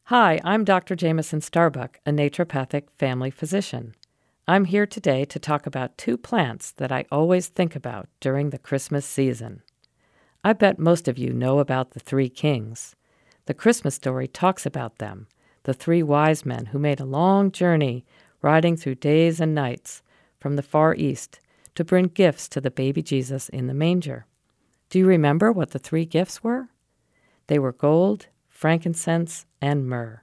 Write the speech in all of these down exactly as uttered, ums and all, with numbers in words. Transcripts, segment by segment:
Hi, I'm Doctor Jameson Starbuck, a naturopathic family physician. I'm here today to talk about two plants that I always think about during the Christmas season. I bet most of you know about the three kings. The Christmas story talks about them, the three wise men who made a long journey riding through days and nights from the Far East to bring gifts to the baby Jesus in the manger. Do you remember what the three gifts were? They were gold, frankincense, and myrrh.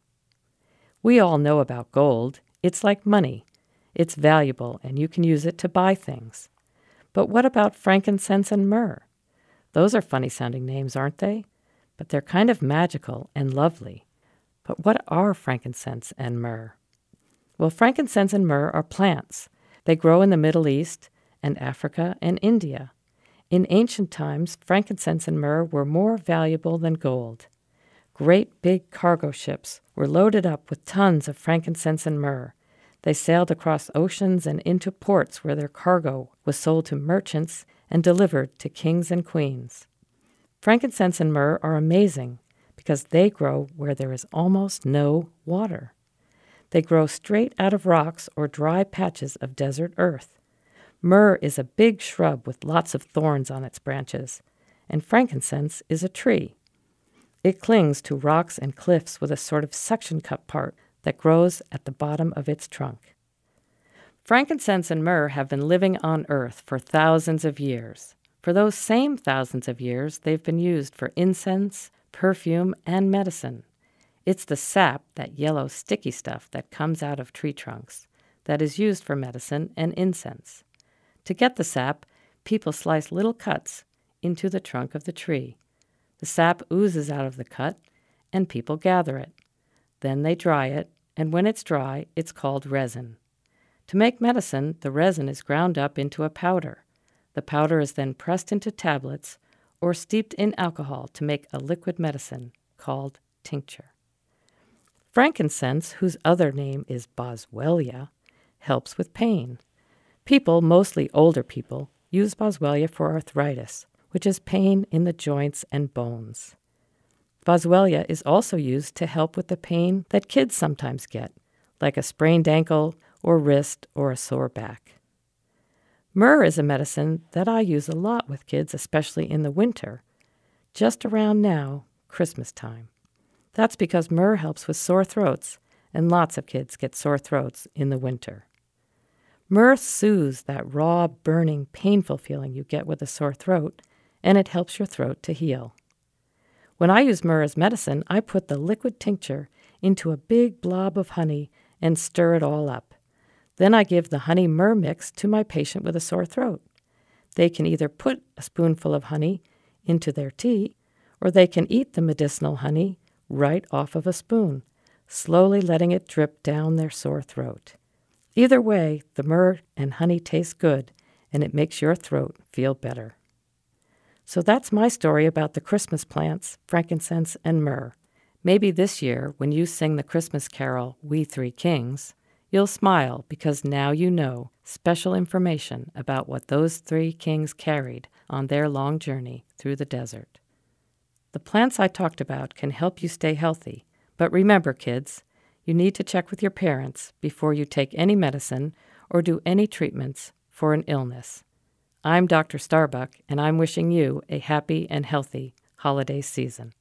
We all know about gold. It's like money. It's valuable, and you can use it to buy things. But what about frankincense and myrrh? Those are funny-sounding names, aren't they? But they're kind of magical and lovely. But what are frankincense and myrrh? Well, frankincense and myrrh are plants. They grow in the Middle East and Africa and India. In ancient times, frankincense and myrrh were more valuable than gold. Great big cargo ships were loaded up with tons of frankincense and myrrh. They sailed across oceans and into ports where their cargo was sold to merchants and delivered to kings and queens. Frankincense and myrrh are amazing because they grow where there is almost no water. They grow straight out of rocks or dry patches of desert earth. Myrrh is a big shrub with lots of thorns on its branches, and frankincense is a tree. It clings to rocks and cliffs with a sort of suction cup part that grows at the bottom of its trunk. Frankincense and myrrh have been living on Earth for thousands of years. For those same thousands of years, they've been used for incense, perfume, and medicine. It's the sap, that yellow sticky stuff that comes out of tree trunks, that is used for medicine and incense. To get the sap, people slice little cuts into the trunk of the tree. The sap oozes out of the cut, and people gather it. Then they dry it, and when it's dry, it's called resin. To make medicine, the resin is ground up into a powder. The powder is then pressed into tablets or steeped in alcohol to make a liquid medicine called tincture. Frankincense, whose other name is boswellia, helps with pain. People, mostly older people, use boswellia for arthritis, which is pain in the joints and bones. Boswellia is also used to help with the pain that kids sometimes get, like a sprained ankle or wrist or a sore back. Myrrh is a medicine that I use a lot with kids, especially in the winter, just around now, Christmas time. That's because myrrh helps with sore throats, and lots of kids get sore throats in the winter. Myrrh soothes that raw, burning, painful feeling you get with a sore throat, and it helps your throat to heal. When I use myrrh as medicine, I put the liquid tincture into a big blob of honey and stir it all up. Then I give the honey-myrrh mix to my patient with a sore throat. They can either put a spoonful of honey into their tea, or they can eat the medicinal honey right off of a spoon, slowly letting it drip down their sore throat. Either way, the myrrh and honey taste good, and it makes your throat feel better. So that's my story about the Christmas plants, frankincense and myrrh. Maybe this year, when you sing the Christmas carol, We Three Kings, you'll smile because now you know special information about what those three kings carried on their long journey through the desert. The plants I talked about can help you stay healthy, but remember, kids, you need to check with your parents before you take any medicine or do any treatments for an illness. I'm Doctor Starbuck, and I'm wishing you a happy and healthy holiday season.